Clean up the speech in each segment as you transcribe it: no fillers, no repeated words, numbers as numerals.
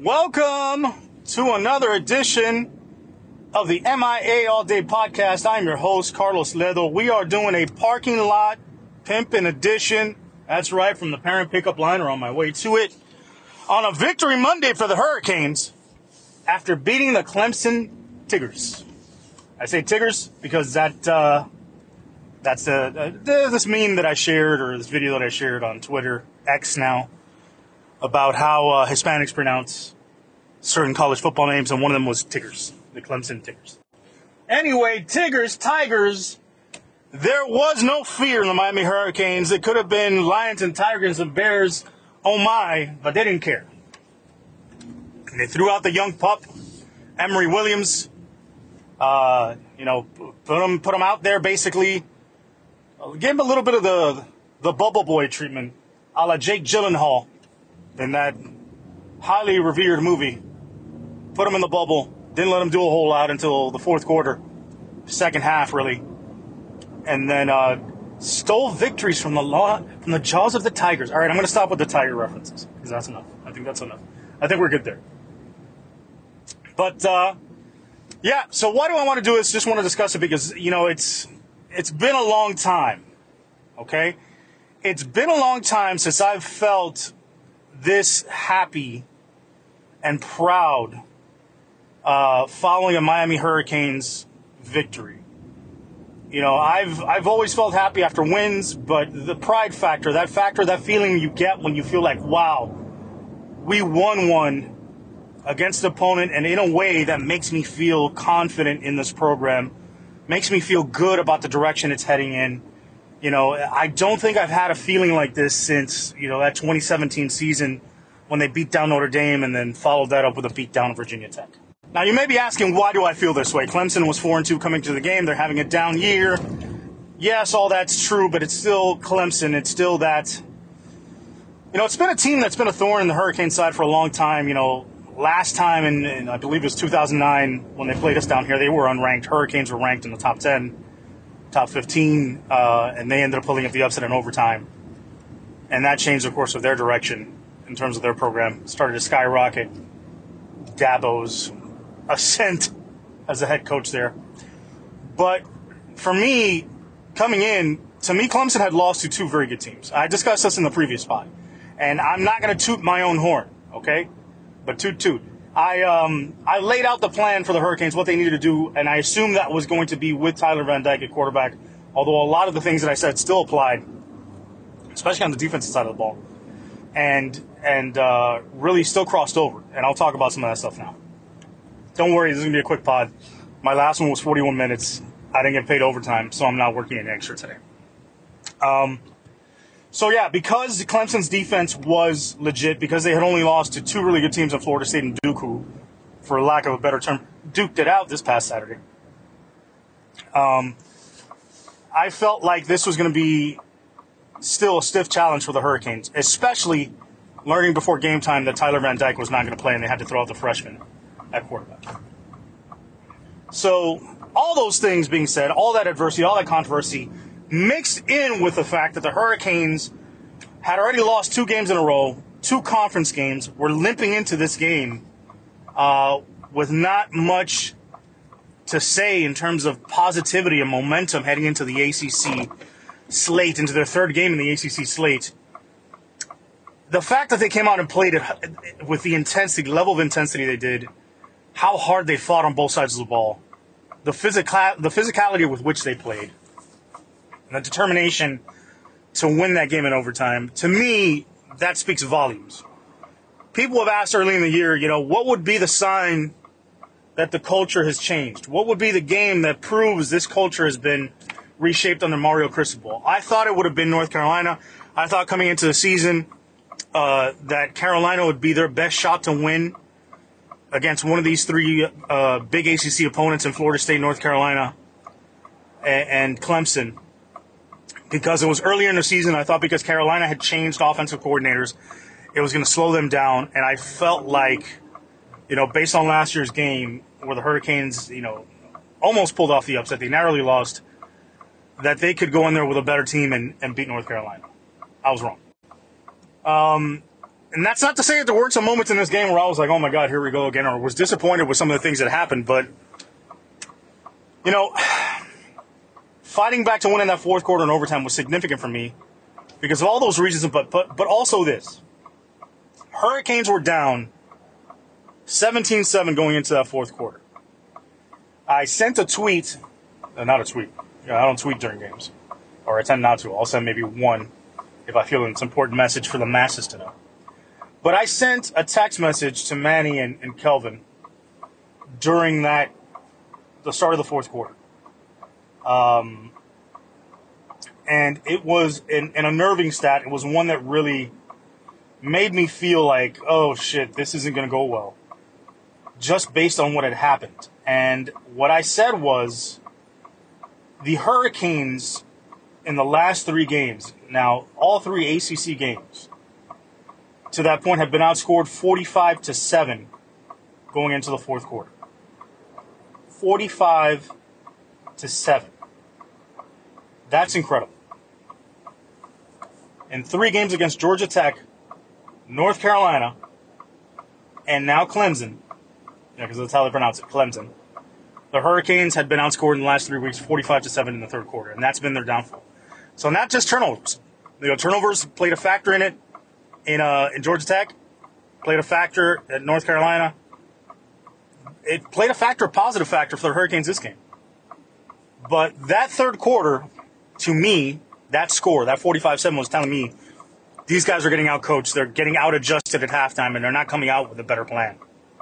Welcome to another edition of the MIA All Day Podcast. I'm your host, Carlos Ledo. We are doing a parking lot pimpin' edition. That's right, from the parent pickup line or on my way to it. On a victory Monday for the Hurricanes after beating the Clemson Tigers. I say Tigers because that's this meme that I shared, or this video that I shared on Twitter, X now, about how Hispanics pronounce certain college football names, and one of them was Tigers, the Clemson Tigers. Anyway, Tigers, there was no fear in the Miami Hurricanes. It could have been Lions and Tigers and Bears, oh my, but they didn't care. And they threw out the young pup, Emory Williams, put him out there basically. Gave him a little bit of the bubble boy treatment, a la Jake Gyllenhaal in that highly revered movie. Put him in the bubble. Didn't let him do a whole lot until the fourth quarter, second half really, and then stole victories from the jaws of the Tigers. All right, I'm going to stop with the Tiger references because that's enough. I think that's enough. I think we're good there. But yeah. So why do I want to do this? Just want to discuss it because it's been a long time. Okay, it's been a long time since I've felt this happy and proud following a Miami Hurricanes victory. I've always felt happy after wins, but the pride factor, that feeling you get when you feel like, wow, we won one against the opponent, and in a way that makes me feel confident in this program, makes me feel good about the direction it's heading in. I don't think I've had a feeling like this since, that 2017 season when they beat down Notre Dame and then followed that up with a beat down of Virginia Tech. Now, you may be asking, why do I feel this way? Clemson was 4-2 coming to the game. They're having a down year. Yes, all that's true, but it's still Clemson. It's still that, it's been a team that's been a thorn in the Hurricane side for a long time. Last time, in I believe it was 2009, when they played us down here, they were unranked. Hurricanes were ranked in the top 10. Top 15, and they ended up pulling up the upset in overtime. And that changed the course of their direction in terms of their program. Started to skyrocket. Dabo's ascent as a head coach there. But for me, coming in, to me, Clemson had lost to two very good teams. I discussed this in the previous spot. And I'm not going to toot my own horn, okay? But toot. I laid out the plan for the Hurricanes, what they needed to do, and I assumed that was going to be with Tyler Van Dyke at quarterback, although a lot of the things that I said still applied, especially on the defensive side of the ball, and really still crossed over. And I'll talk about some of that stuff now. Don't worry, this is going to be a quick pod. My last one was 41 minutes. I didn't get paid overtime, so I'm not working any extra today. So, yeah, because Clemson's defense was legit, because they had only lost to two really good teams in Florida State and Duke, who, for lack of a better term, duked it out this past Saturday, I felt like this was going to be still a stiff challenge for the Hurricanes, especially learning before game time that Tyler Van Dyke was not going to play and they had to throw out the freshman at quarterback. So, all those things being said, all that adversity, all that controversy, mixed in with the fact that the Hurricanes had already lost two games in a row, two conference games, were limping into this game with not much to say in terms of positivity and momentum heading into the ACC slate, into their third game in the ACC slate. The fact that they came out and played it with the intensity, level of intensity they did, how hard they fought on both sides of the ball, the physicality with which they played, and the determination to win that game in overtime, to me, that speaks volumes. People have asked early in the year, what would be the sign that the culture has changed? What would be the game that proves this culture has been reshaped under Mario Cristobal? I thought it would have been North Carolina. I thought coming into the season that Carolina would be their best shot to win against one of these three big ACC opponents in Florida State, North Carolina, and Clemson. Because it was earlier in the season, I thought because Carolina had changed offensive coordinators, it was going to slow them down. And I felt like, based on last year's game where the Hurricanes, almost pulled off the upset, they narrowly lost, that they could go in there with a better team and beat North Carolina. I was wrong. And that's not to say that there weren't some moments in this game where I was like, oh my God, here we go again, or was disappointed with some of the things that happened. But, you know, fighting back to winning that fourth quarter in overtime was significant for me because of all those reasons, but also this. Hurricanes were down 17-7 going into that fourth quarter. I sent a tweet, not a tweet. I don't tweet during games, or I tend not to. I'll send maybe one if I feel it's an important message for the masses to know. But I sent a text message to Manny and Kelvin during the start of the fourth quarter. And it was an unnerving stat. It was one that really made me feel like, oh shit, this isn't going to go well. Just based on what had happened. And what I said was, the Hurricanes in the last 3 games, now all 3 ACC games, to that point have been outscored 45-7 going into the fourth quarter. 45-7. That's incredible. In 3 games against Georgia Tech, North Carolina, and now Clemson, because that's how they pronounce it, Clemson, the Hurricanes had been outscored in the last 3 weeks 45-7 in the third quarter, and that's been their downfall. So not just turnovers. Turnovers played a factor in it in Georgia Tech, played a factor at North Carolina. It played a positive factor for the Hurricanes this game. But that third quarter, to me, that score, that 45-7 was telling me these guys are getting out-coached. They're getting out-adjusted at halftime, and they're not coming out with a better plan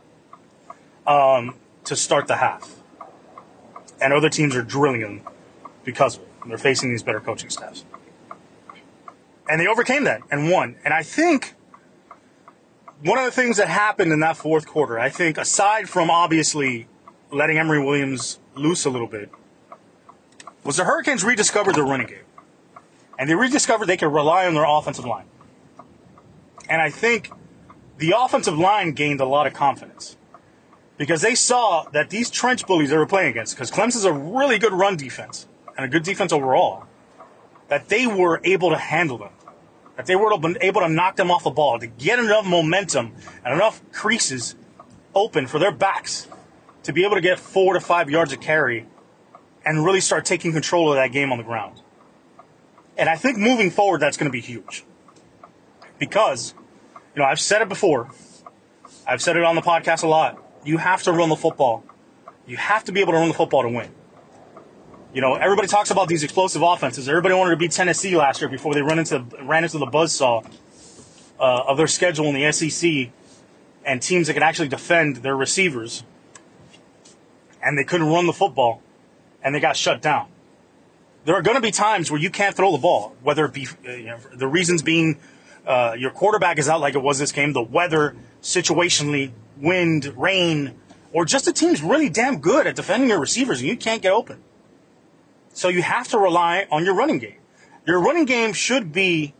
to start the half. And other teams are drilling them because of it. They're facing these better coaching staffs. And they overcame that and won. And I think one of the things that happened in that fourth quarter, I think, aside from obviously letting Emory Williams loose a little bit, was the Hurricanes rediscovered their running game. And they rediscovered they could rely on their offensive line. And I think the offensive line gained a lot of confidence because they saw that these trench bullies they were playing against, because Clemson's a really good run defense and a good defense overall, that they were able to handle them, that they were able to knock them off the ball, to get enough momentum and enough creases open for their backs to be able to get 4 to 5 yards of carry and really start taking control of that game on the ground. And I think moving forward, that's going to be huge. Because, I've said it before. I've said it on the podcast a lot. You have to run the football. You have to be able to run the football to win. Everybody talks about these explosive offenses. Everybody wanted to beat Tennessee last year before they ran into the buzzsaw of their schedule in the SEC and teams that could actually defend their receivers. And they couldn't run the football, and they got shut down. There are going to be times where you can't throw the ball, whether it be the reasons being your quarterback is out like it was this game, the weather, situationally, wind, rain, or just the team's really damn good at defending your receivers and you can't get open. So you have to rely on your running game. Your running game should be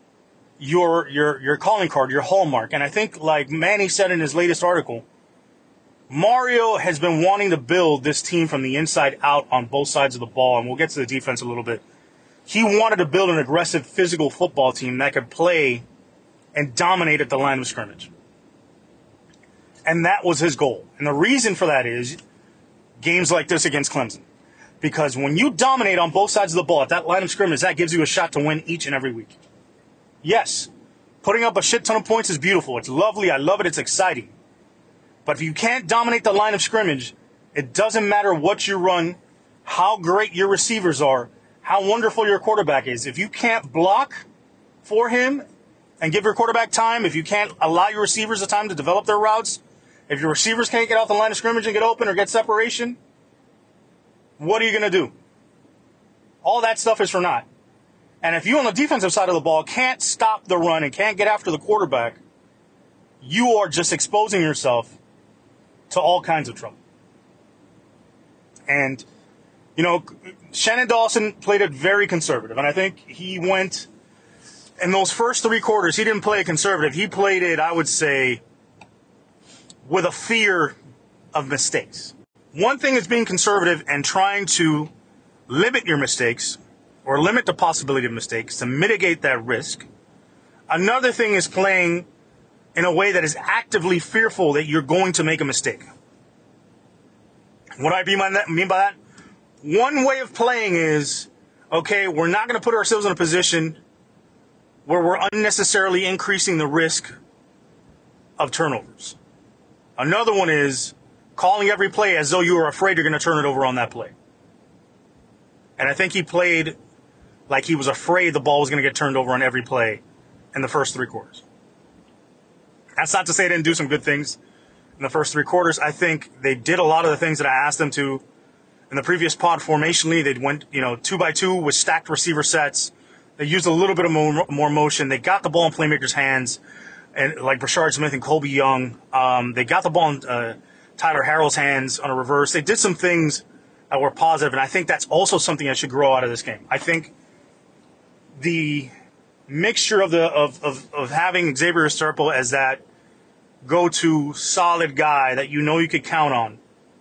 your calling card, your hallmark. And I think, like Manny said in his latest article, Mario has been wanting to build this team from the inside out on both sides of the ball, and we'll get to the defense a little bit. He wanted to build an aggressive, physical football team that could play and dominate at the line of scrimmage. And that was his goal. And the reason for that is games like this against Clemson. Because when you dominate on both sides of the ball at that line of scrimmage, that gives you a shot to win each and every week. Yes, putting up a shit ton of points is beautiful. It's lovely. I love it. It's exciting. But if you can't dominate the line of scrimmage, it doesn't matter what you run, how great your receivers are, how wonderful your quarterback is. If you can't block for him and give your quarterback time, if you can't allow your receivers the time to develop their routes, if your receivers can't get off the line of scrimmage and get open or get separation, what are you going to do? All that stuff is for naught. And if you on the defensive side of the ball can't stop the run and can't get after the quarterback, you are just exposing yourself to all kinds of trouble. And, Shannon Dawson played it very conservative. And I think he went, in those first 3 quarters, he didn't play it conservative. He played it, I would say, with a fear of mistakes. One thing is being conservative and trying to limit your mistakes or limit the possibility of mistakes to mitigate that risk. Another thing is playing in a way that is actively fearful that you're going to make a mistake. What do I mean by that? One way of playing is, okay, we're not going to put ourselves in a position where we're unnecessarily increasing the risk of turnovers. Another one is calling every play as though you are afraid you're going to turn it over on that play. And I think he played like he was afraid the ball was going to get turned over on every play in the first 3 quarters. That's not to say they didn't do some good things in the first 3 quarters. I think they did a lot of the things that I asked them to. In the previous pod, formationally, they went 2x2 with stacked receiver sets. They used a little bit of more motion. They got the ball in playmakers' hands, and like Brashard Smith and Colby Young. They got the ball in Tyler Harrell's hands on a reverse. They did some things that were positive, and I think that's also something that should grow out of this game. I think the mixture of having Xavier Restrepo as that go-to solid guy that you know you could count on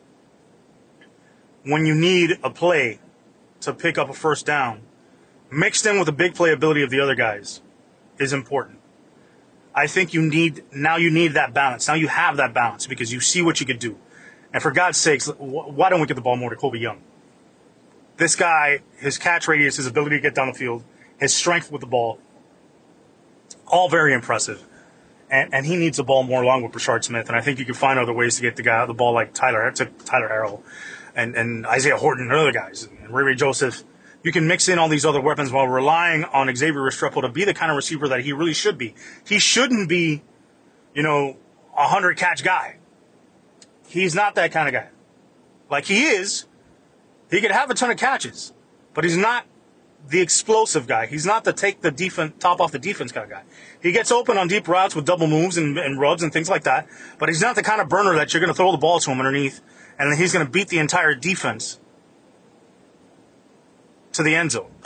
when you need a play to pick up a first down, mixed in with the big playability of the other guys, is important. I think you need that balance. Now you have that balance because you see what you could do. And for God's sakes, why don't we get the ball more to Colby Young? This guy, his catch radius, his ability to get down the field, his strength with the ball, all very impressive. And he needs the ball more along with Brashard Smith. And I think you can find other ways to get the ball like Tyler Harrell and Isaiah Horton and other guys, and Ray Joseph. You can mix in all these other weapons while relying on Xavier Restrepo to be the kind of receiver that he really should be. He shouldn't be, a 100-catch guy. He's not that kind of guy. Like he is, he could have a ton of catches, but he's not the explosive guy. He's not the take the defense top off the defense kind of guy. He gets open on deep routes with double moves and rubs and things like that, but he's not the kind of burner that you're going to throw the ball to him underneath and then he's going to beat the entire defense to the end zone.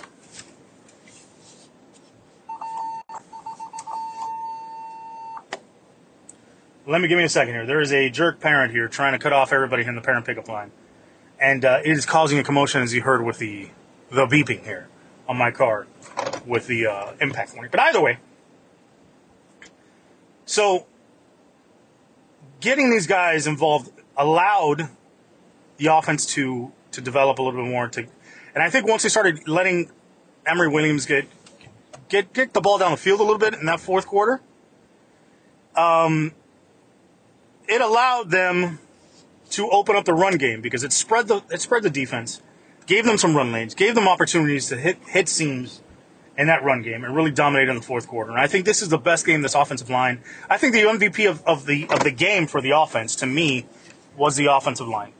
Give me a second here. There is a jerk parent here trying to cut off everybody in the parent pickup line. And it is causing a commotion, as you heard, with the beeping here on my car with the impact warning. But either way, so getting these guys involved allowed the offense to develop a little bit more. And I think once they started letting Emory Williams get the ball down the field a little bit in that fourth quarter, it allowed them to open up the run game because it spread the defense, gave them some run lanes, gave them opportunities to hit seams in that run game, and really dominated in the fourth quarter. And I think this is the best game this offensive line. I think the MVP of the game for the offense, to me, was the offensive line.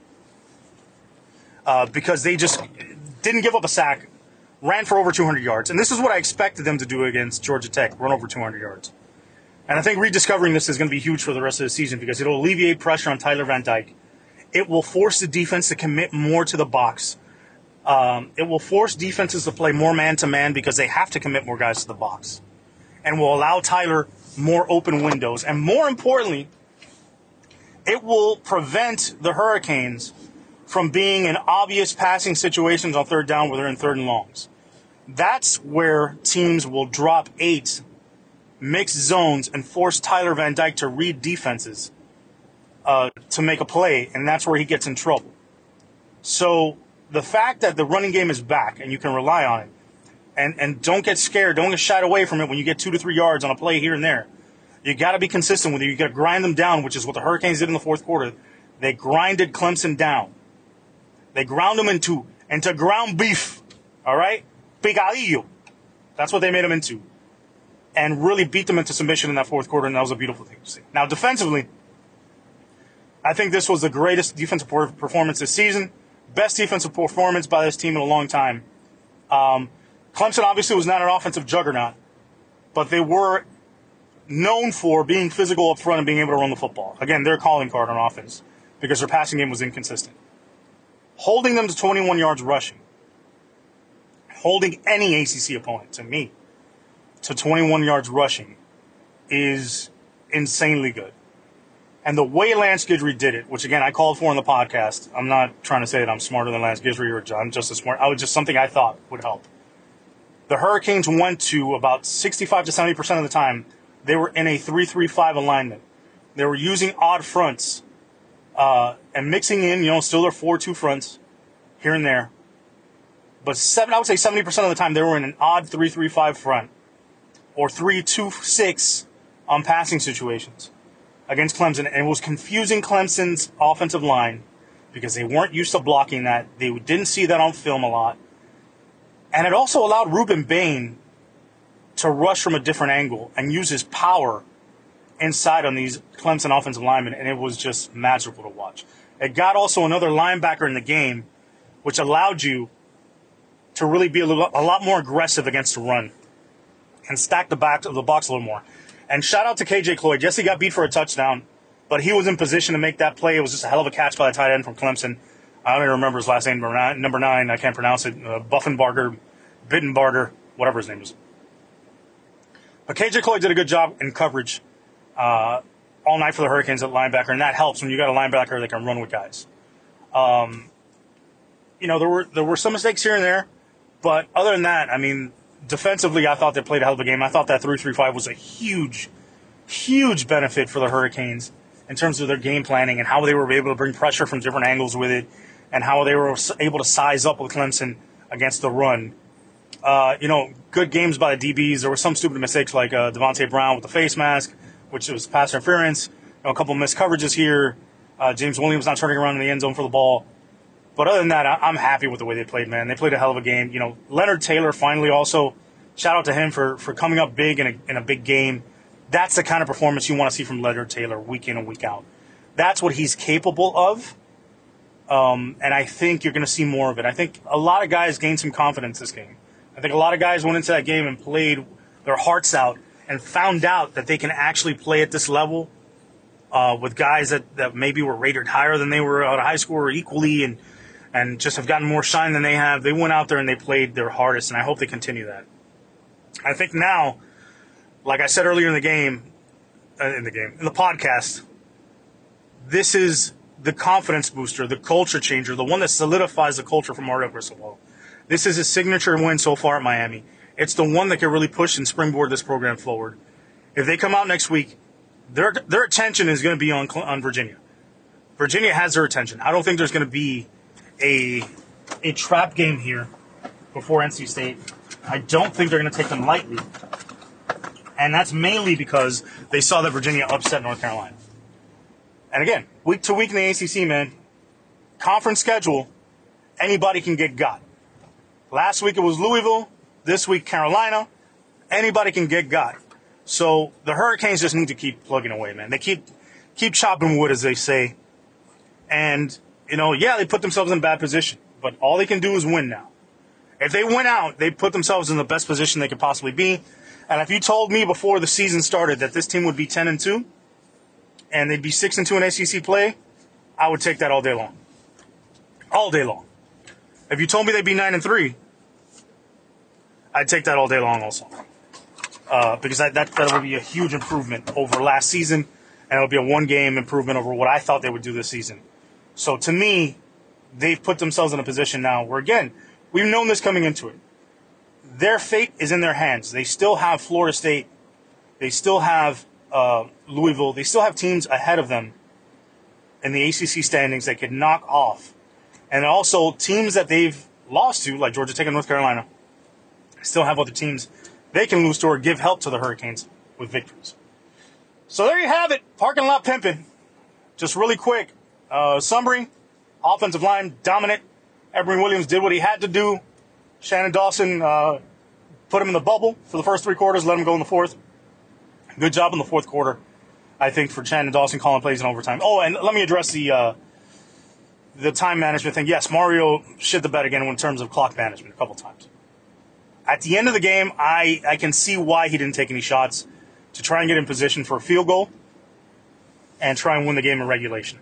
Because they just didn't give up a sack, ran for over 200 yards. And this is what I expected them to do against Georgia Tech, run over 200 yards. And I think rediscovering this is going to be huge for the rest of the season because it'll alleviate pressure on Tyler Van Dyke. It will force the defense to commit more to the box. It will force defenses to play more man-to-man because they have to commit more guys to the box. And will allow Tyler more open windows. And more importantly, it will prevent the Hurricanes from being in obvious passing situations on third down where they're in third and longs. That's where teams will drop 8, mix zones, and force Tyler Van Dyke to read defenses to make a play, and that's where he gets in trouble. So the fact that the running game is back and you can rely on it, and don't get scared, don't get shied away from it when you get 2 to 3 yards on a play here and there. You got to be consistent with it. You got to grind them down, which is what the Hurricanes did in the fourth quarter. They grinded Clemson down. They ground them into ground beef, all right? Picadillo. That's what they made them into. And really beat them into submission in that fourth quarter, and that was a beautiful thing to see. Now, defensively, I think this was the greatest defensive performance this season. Best defensive performance by this team in a long time. Clemson obviously was not an offensive juggernaut, but they were known for being physical up front and being able to run the football. Again, their calling card on offense because their passing game was inconsistent. Holding them to 21 yards rushing, holding any ACC opponent, to me, to 21 yards rushing is insanely good. And the way Lance Guidry did it, which, again, I called for in the podcast. I'm not trying to say that I'm smarter than Lance Guidry or I'm just as smart. I was just something I thought would help. The Hurricanes went to about 65 to 70% of the time they were in a 3-3-5 alignment. They were using odd fronts and mixing in, still their 4-2 fronts here and there. But I would say 70% of the time they were in an odd 3-3-5 front or 3-2-6 on passing situations against Clemson. And it was confusing Clemson's offensive line because they weren't used to blocking that. They didn't see that on film a lot. And it also allowed Ruben Bain to rush from a different angle and use his power inside on these Clemson offensive linemen, and it was just magical to watch. It got also another linebacker in the game, which allowed you to really be a lot more aggressive against the run and stack the back of the box a little more. And shout out to KJ Cloyd. Yes, he got beat for a touchdown, but he was in position to make that play. It was just a hell of a catch by the tight end from Clemson. I don't even remember his last name, number 9. I can't pronounce it. Bittenbarger, whatever his name is. But KJ Cloyd did a good job in coverage all night for the Hurricanes at linebacker, and that helps when you got a linebacker that can run with guys. There were some mistakes here and there, but other than that, I mean, defensively, I thought they played a hell of a game. I thought that 3-3-5 was a huge, huge benefit for the Hurricanes in terms of their game planning and how they were able to bring pressure from different angles with it and how they were able to size up with Clemson against the run. Good games by the DBs. There were some stupid mistakes like Devontae Brown with the face mask, which was pass interference. A couple missed coverages here. James Williams not turning around in the end zone for the ball. But other than that, I'm happy with the way they played, man. They played a hell of a game. Leonard Taylor finally also, shout out to him for coming up big in a big game. That's the kind of performance you want to see from Leonard Taylor week in and week out. That's what he's capable of. And I think you're going to see more of it. I think a lot of guys gained some confidence this game. I think a lot of guys went into that game and played their hearts out and found out that they can actually play at this level with guys that maybe were rated higher than they were out of high school or equally and just have gotten more shine than they have. They went out there and they played their hardest, and I hope they continue that. I think now, like I said earlier in the podcast, this is the confidence booster, the culture changer, the one that solidifies the culture for Mario Cristobal. This is his signature win so far at Miami. It's the one that can really push and springboard this program forward. If they come out next week, their attention is going to be on Virginia. Virginia has their attention. I don't think there's going to be a trap game here before NC State. I don't think they're going to take them lightly. And that's mainly because they saw that Virginia upset North Carolina. And again, week to week in the ACC, man, conference schedule, anybody can get got. Last week it was Louisville. This week, Carolina. Anybody can get got. So the Hurricanes just need to keep plugging away, man. They keep chopping wood, as they say. And, they put themselves in a bad position. But all they can do is win now. If they win out, they put themselves in the best position they could possibly be. And if you told me before the season started that this team would be 10-2 and they'd be 6-2 in ACC play, I would take that all day long. All day long. If you told me they'd be 9-3, I'd take that all day long also. Because that would be a huge improvement over last season, and it would be a one-game improvement over what I thought they would do this season. So to me, they've put themselves in a position now where, again, we've known this coming into it. Their fate is in their hands. They still have Florida State. They still have Louisville. They still have teams ahead of them in the ACC standings that could knock off. And also teams that they've lost to, like Georgia Tech and North Carolina, still have other teams they can lose to or give help to the Hurricanes with victories. So there you have it. Parking lot pimping. Just really quick. Summary. Offensive line dominant. Emory Williams did what he had to do. Shannon Dawson put him in the bubble for the first 3 quarters, let him go in the fourth. Good job in the fourth quarter, I think, for Shannon Dawson calling plays in overtime. Oh, and let me address the time management thing. Yes, Mario shit the bed again in terms of clock management a couple times. At the end of the game, I can see why he didn't take any shots to try and get in position for a field goal and try and win the game in regulation.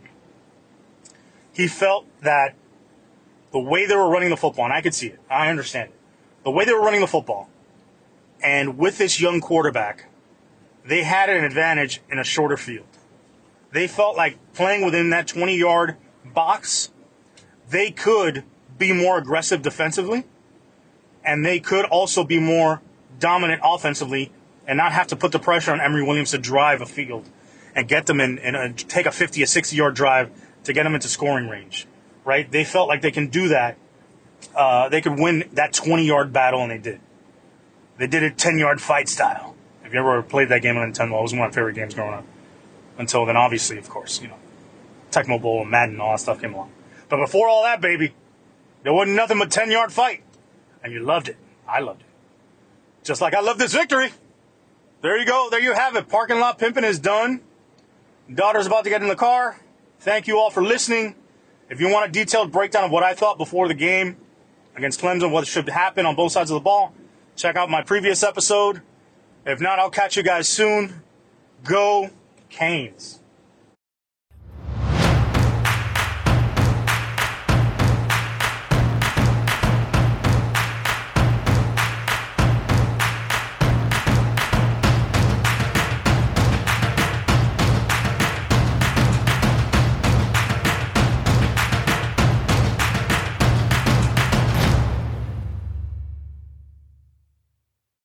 He felt that the way they were running the football, and I could see it, I understand it, the way they were running the football, and with this young quarterback, they had an advantage in a shorter field. They felt like playing within that 20-yard box, they could be more aggressive defensively, and they could also be more dominant offensively and not have to put the pressure on Emory Williams to drive a field and get them in take a 50, a 60-yard drive to get them into scoring range, right? They felt like they can do that. They could win that 20-yard battle, and they did. They did it 10-yard fight style. If you ever played that game on Nintendo, it was one of my favorite games growing up. Until then, obviously, of course, Tecmo Bowl and Madden and all that stuff came along. But before all that, baby, there wasn't nothing but 10-yard fight. And you loved it. I loved it. Just like I love this victory. There you go. There you have it. Parking lot pimping is done. Daughter's about to get in the car. Thank you all for listening. If you want a detailed breakdown of what I thought before the game against Clemson, what should happen on both sides of the ball, check out my previous episode. If not, I'll catch you guys soon. Go Canes.